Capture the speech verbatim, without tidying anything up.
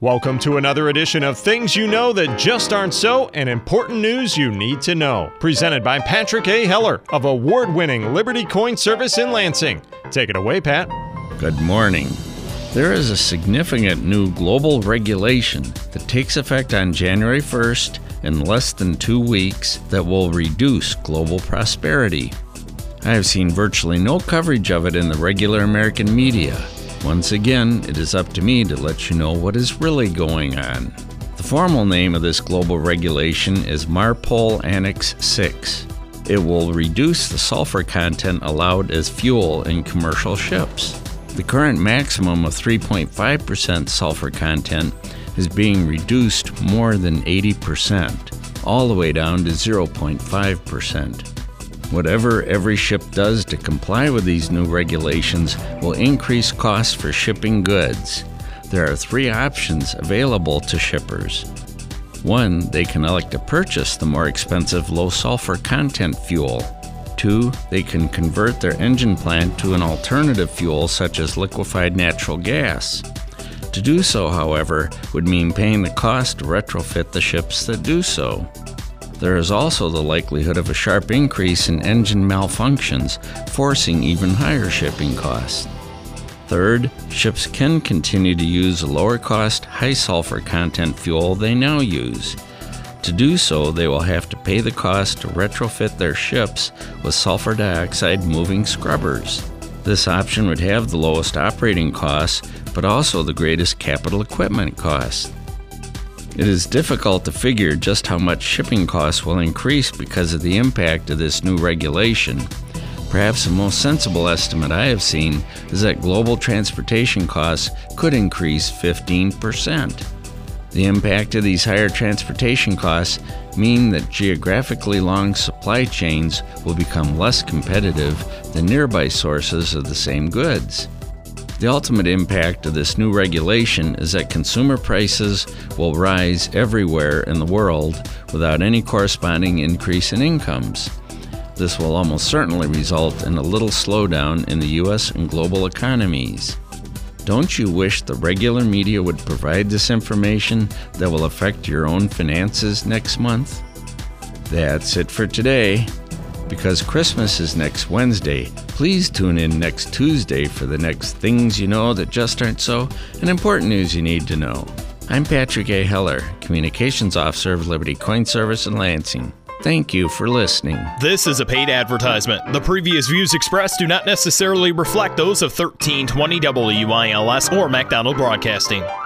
Welcome to another edition of Things You Know That Just Aren't So and Important News You Need to Know. Presented by Patrick A. Heller of award-winning Liberty Coin Service in Lansing. Take it away, Pat. Good morning. There is a significant new global regulation that takes effect on January first in less than two weeks that will reduce global prosperity. I have seen virtually no coverage of it in the regular American media. Once again, it is up to me to let you know what is really going on. The formal name of this global regulation is MARPOL Annex six. It will reduce the sulfur content allowed as fuel in commercial ships. The current maximum of three point five percent sulfur content is being reduced more than eighty percent, all the way down to zero point five percent. Whatever every ship does to comply with these new regulations will increase costs for shipping goods. There are three options available to shippers. One, they can elect to purchase the more expensive low-sulfur content fuel. Two, they can convert their engine plant to an alternative fuel such as liquefied natural gas. To do so, however, would mean paying the cost to retrofit the ships that do so. There is also the likelihood of a sharp increase in engine malfunctions, forcing even higher shipping costs. Third, ships can continue to use a lower-cost, high-sulfur content fuel they now use. To do so, they will have to pay the cost to retrofit their ships with sulfur dioxide moving scrubbers. This option would have the lowest operating costs, but also the greatest capital equipment costs. It is difficult to figure just how much shipping costs will increase because of the impact of this new regulation. Perhaps the most sensible estimate I have seen is that global transportation costs could increase fifteen percent. The impact of these higher transportation costs mean that geographically long supply chains will become less competitive than nearby sources of the same goods. The ultimate impact of this new regulation is that consumer prices will rise everywhere in the world without any corresponding increase in incomes. This will almost certainly result in a little slowdown in the U S and global economies. Don't you wish the regular media would provide this information that will affect your own finances next month? That's it for today. Because Christmas is next Wednesday, please tune in next Tuesday for the next Things You Know That Just Aren't So and Important News You Need to Know. I'm Patrick A. Heller, Communications Officer of Liberty Coin Service in Lansing. Thank you for listening. This is a paid advertisement. The previous views expressed do not necessarily reflect those of thirteen twenty W I L S or MacDonald Broadcasting.